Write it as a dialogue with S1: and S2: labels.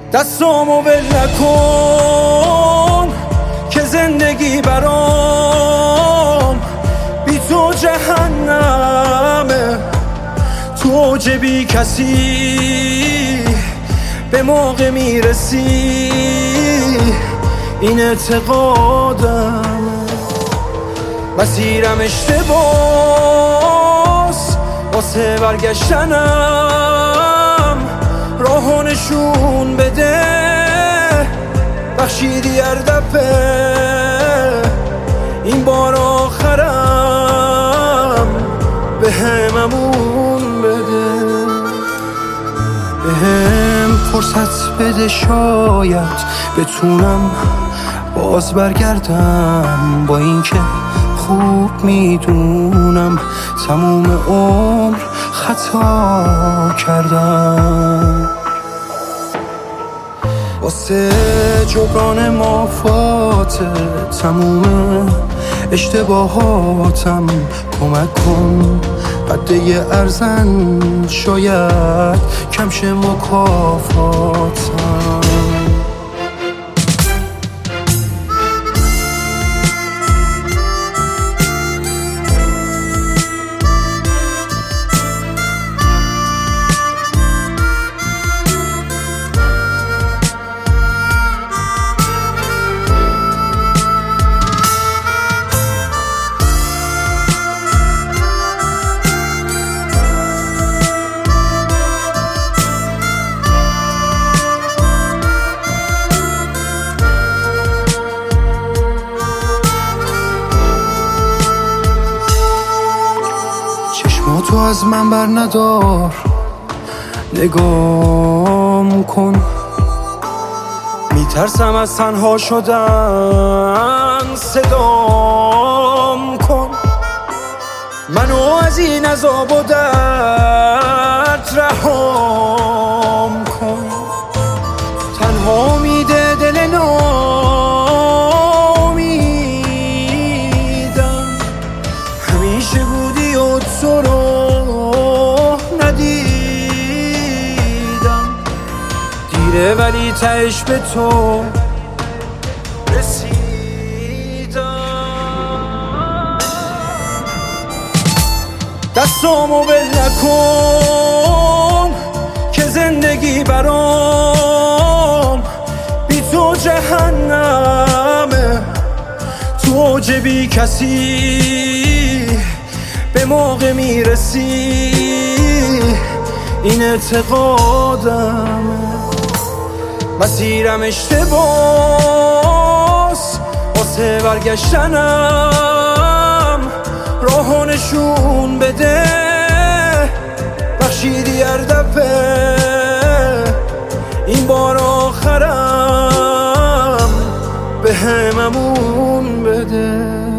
S1: دستامو ول نکن که زندگی برام بی تو جهنمه. تو اوج بی کسی به موقع میرسی، این اعتقادم. مسیرم اشتباس واسه برگشتنم، راهو نشون بده. بخشیدی هر دفعه، این بار آخرم به هممون بده. به هم فرصت بده، شاید بتونم باز برگردم. با اینکه خوب میدونم تموم عمر خطا کردم. واسه جبران مافات تموم اشتباهاتم کمک کن. قده ارزن شاید کمش مکافاتم. تو از من بر ندار، نگام کن. میترسم از تنها شدن، صدام کن. منو از این عذاب و درد رهام کن. تنها میده دل نامیدم. همیشه بودی و تو رو ولی تهش به تو رسیدم. دستامو ول نکن که زندگی برام بی تو جهنمه. تو اوج بی کسی به موقع میرسی، این اعتقادمه. مسیرم اشتباس واسه برگشتنم، راهو نشون بده. بخشیدی هر دفعه، این بار آخرم به هممون بده.